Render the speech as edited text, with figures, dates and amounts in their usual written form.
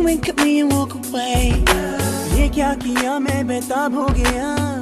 wink at me and walk away. ये क्या किया मैं बेताब हो गया.